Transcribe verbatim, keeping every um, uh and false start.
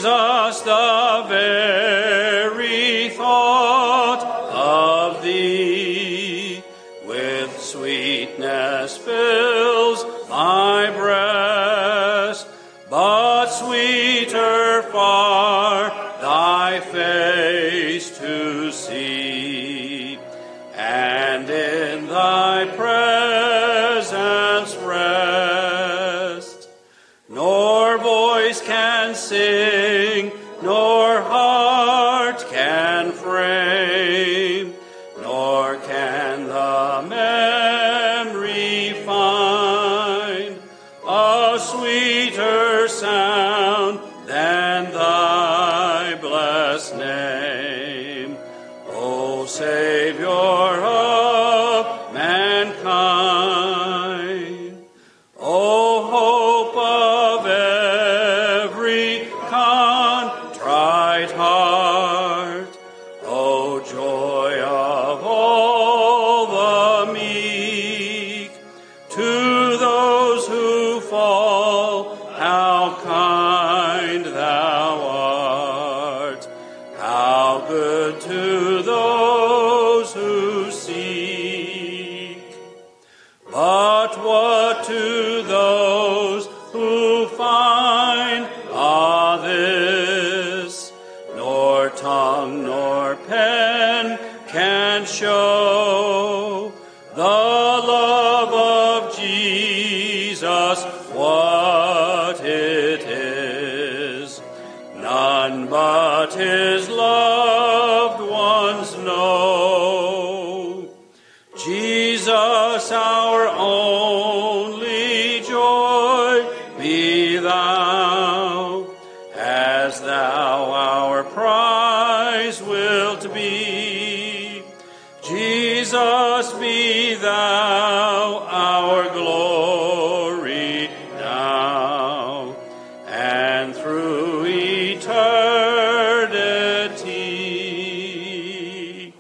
Jesus, the very thought of thee with sweetness fills my breast, but sweeter far thy face to see, and in thy presence rest. Nor voice can sing, nor heart can frame, nor can the memory find a sweeter sound than thy blessed name, O Savior of mankind. O hope of every contrite heart, O joy of all the meek, to those who fall, how kind thou art, how good to those who seek. But what to those who find, ah, this, nor tongue nor pen can show the love of Jesus, what it is. None but his loved ones know. Jesus, our only joy, be thou, as thou our prize wilt be. Jesus, be thou